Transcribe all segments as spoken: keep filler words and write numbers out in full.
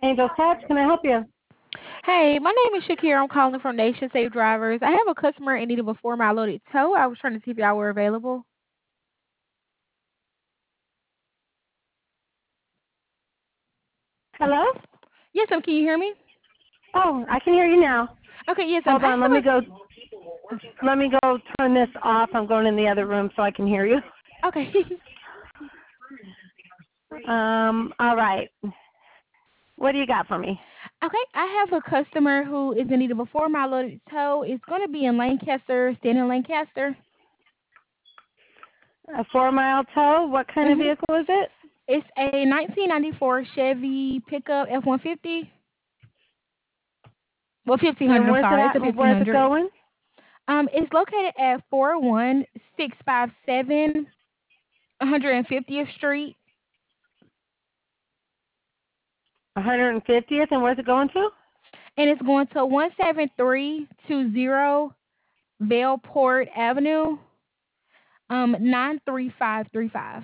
Angel Touch, can I help you? Hey, my name is Shakira. I'm calling from Nation Safe Drivers. I have a customer in need of a four mile loaded tow. I was trying to see if y'all were available. Hello? Yes, um, can you hear me? Oh, I can hear you now. Okay, yes, um, Hold I on, let me have go. Let me go turn this off. I'm going in the other room so I can hear you. a okay. Um, all right. What do you got for me? Okay, I have a customer who is in need of a four mile loaded tow. It's going to be in Lancaster, staying in Lancaster. A four mile tow. What kind of Mhm. vehicle is it? It's a nineteen ninety-four Chevy pickup F one fifty. Well, fifteen hundred. And I'm where's it sorry, it's at? a And fifteen where's it hundred. going? Um, it's located at four one six five seven one hundred fiftieth Street. one hundred fiftieth. And where's it going to? And it's going to one seven three two zero Valleport Avenue, um, nine three five three five.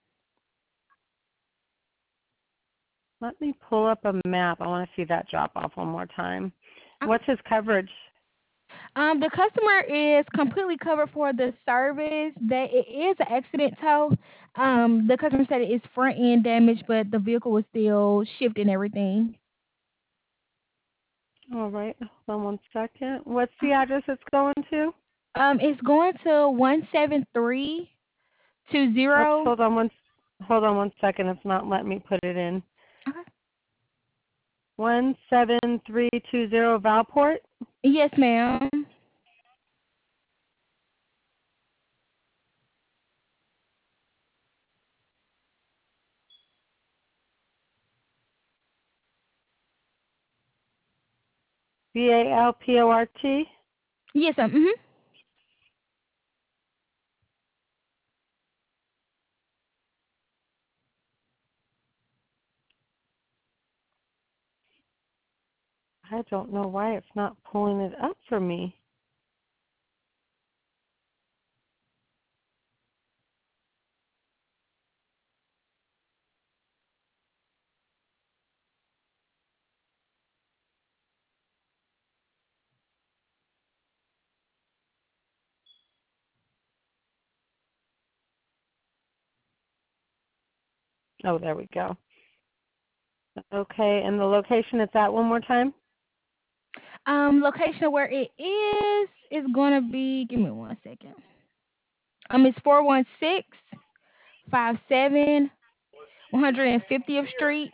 Let me pull up a map. I want to see that drop off one more time. Okay. What's his coverage? Um, the customer is completely covered for the service. That it is an accident tow. Um, the customer said it is front end damage, but the vehicle was still shipped and everything. All right. Hold on one second. What's the Okay. address it's going to? Um, it's going to one seven three two Oops. zero. Hold on one. Hold on one second. It's not letting me put it in. Okay. One seven three two zero Valport. Yes, ma'am. V A L P O R T. Yes, ma'am. Mhm. I don't know why it's not pulling it up for me. Oh, there we go. Okay, and the location it's at one more time? Um, location where it is is gonna be. Give me one second. Um, it's four one six five seven one hundred fiftieth Street.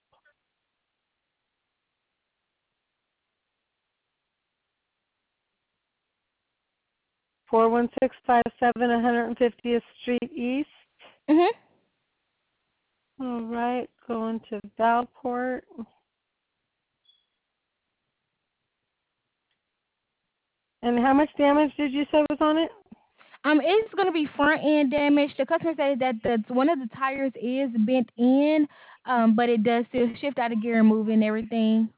Four one six five seven one hundred fiftieth Street East. Mhm. All right, going to Valport. And how much damage did you say was on it? Um, it's gonna be front end damage. The customer says that the one of the tires is bent in, um, but it does still shift out of gear and move and everything.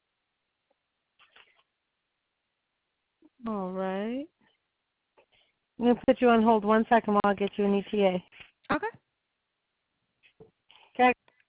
All right. I'm going to put you on hold one second while I get you an E T A. Okay. Okay.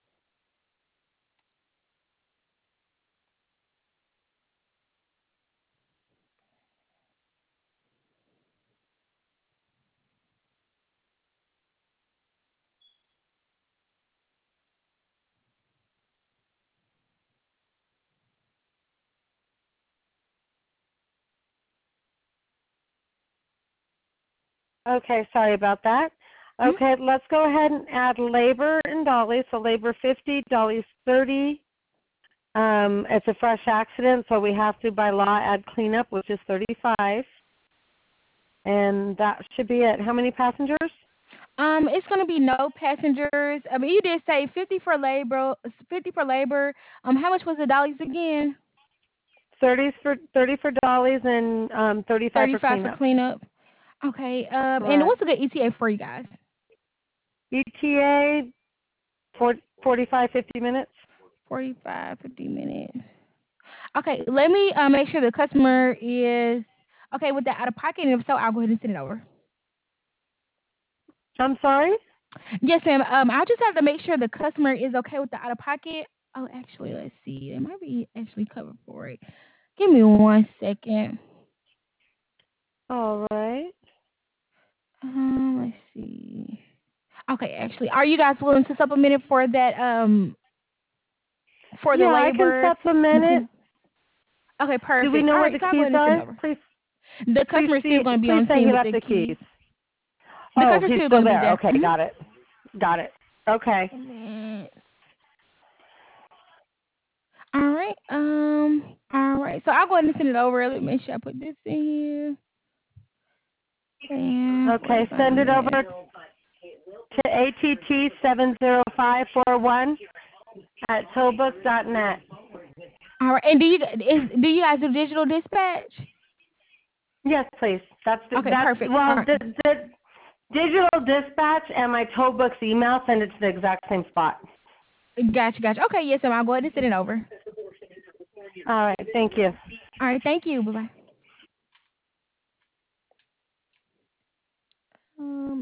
Okay, sorry about that. Mhm. Okay, let's go ahead and add labor and dolly. So labor fifty, dolly's thirty. Um, it's a fresh accident, so we have to by law add cleanup, which is thirty-five. And that should be it. How many passengers? Um, it's gonna be no passengers. I mean, you did say fifty for labor, fifty for labor. Um, how much was the dollars again? thirty for thirty for dollies and um, thirty-five for Thirty-five for cleanup. cleanup. Okay. Um, and Correct. what's a good E T A for you guys? E T A for forty-five, fifty minutes. Forty-five, fifty minutes. Okay, let me uh, make sure the customer is okay with that out of pocket, and if so, I'll go ahead and send it over. I'm sorry. Yes, ma'am. Um, I just have to make sure the customer is okay with the out of pocket. Oh, actually, let's see. It might be actually covered for it. Give me one second. All right. Um, let's see. Okay, actually, are you guys willing to supplement it for that? Um, for the Yeah, I can labor. supplement it. Okay, Do we perfect. know All where right, the so I'll go keys ahead and send are? over. Please, The please, customer is still see, going to be please on say scene he with left the the keys. keys. The Oh, customer's he's still still going to be there. there. Okay, Mhm. got it. Got it. Okay. And then, all right. Um. All right. So I'll go ahead and send it over. Let me make sure I put this in here. And Okay, forty-five send it over minutes. to A T T seven zero five four one at tollbook dot net. All right. And do you is do you guys do digital dispatch? Yes, please. That's the, Okay. that's Perfect. All well, right. the, the digital dispatch and my tollbook's email send it to the exact same spot. Gotcha. Gotcha. Okay. Yes, ma'am. I'll go ahead and send it over. All right, thank you. All right. Thank you. Bye bye. Um.